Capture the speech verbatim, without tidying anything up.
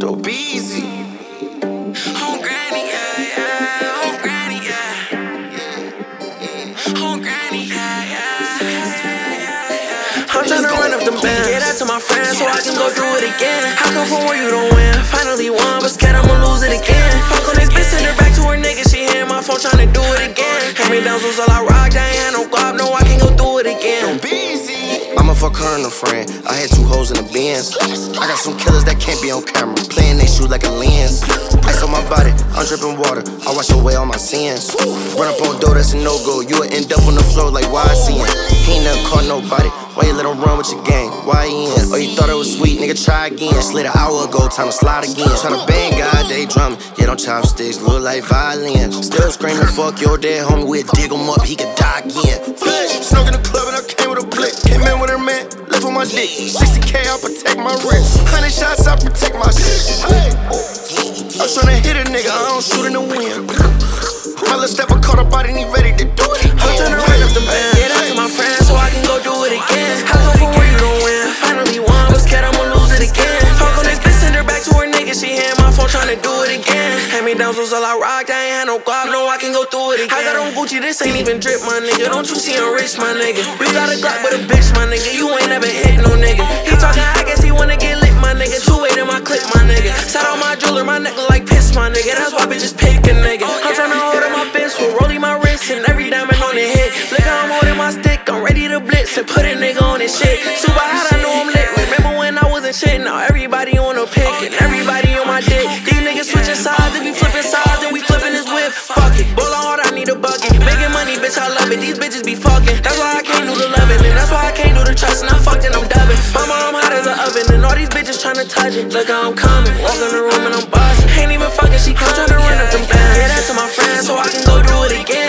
Dope easy. Home granny, yeah, yeah. Home granny, yeah. Home granny, yeah, yeah. I'm tryna run up them bands. Get that to my friends so I can go through it again. How come from where you don't win? Finally won, but scared I'ma lose it again. Fuck on this bitch, send her back to her nigga. She hitting my phone tryna do it again. Hand me down, so all I rock, I ain't had no guap. No, I can go through it again. Dope easy. I'ma fuck her and a friend. I had two hoes in the Benz. I got some killers that can't be on camera, playing they shoes like a lens. Ice on my body, I'm dripping water. I wash away all my sins. Run up on dough, that's a no-go. You'll end up on the floor like why I see him. He ain't never caught nobody. Why you let him run with your gang? Why he in? Oh, you thought it was sweet, nigga, try again. Slid an hour ago, time to slide again. Tryna bang God, they drumming. Yeah, them chopsticks look like violin. Still screaming, fuck your dead homie. We'll dig him up, he could die again. Snuck in the club and I came with a blick. Came in with her man, left on my dick. sixty K, I protect my wrist. one hundred shots, I protect my shit. Hey. I'm tryna hit a nigga, I don't shoot in the wind. My little stepper caught up, I didn't even ready to do it. I'm tryna run up them bands. Get that to my friends so I can go do it again. How come from where you don't win? Finally won, but scared I'ma lose it again. Fuck on this bitch, send her back to her nigga. She hitting my phone tryna do it again. Hand me down, so all I rock, I ain't had no guap. No, I can go through it again. I got on Gucci, this ain't even drip, my nigga. Don't you see I'm rich, my nigga? You got a Glock with a bitch, my nigga. You ain't never hit no nigga. He talking, I guess he wanna get lit, my nigga. Two eight in my clip, my nigga. Sat on my jeweler, my neck look like piss, my nigga. That's why bitches pick a nigga. I'm tryna hold up my fist, with rolling my wrist, and every diamond on the hit. Look how I'm holding my stick, I'm ready to blitz and put a nigga on this shit. Super hot, I know I'm lit. Remember when I wasn't shit? Now everybody on a pick and everybody on my dick. These niggas switching sides, if we flipping sides, then we flipping this whip. Fuck it, ball hard, I need a bucket. Making money, bitch, I love it. These bitches be fucking. That's why I can't do the loving, and that's why I can't do the trusting. I fucked and I'm dubbing. Mama, I'm hot as an oven, and all these bitches tryna touch it. Look how I'm coming, walk in the room and I'm buzzing. Ain't even fucking, she come tryna run up them bands. Get that to my friends so I can go do it again.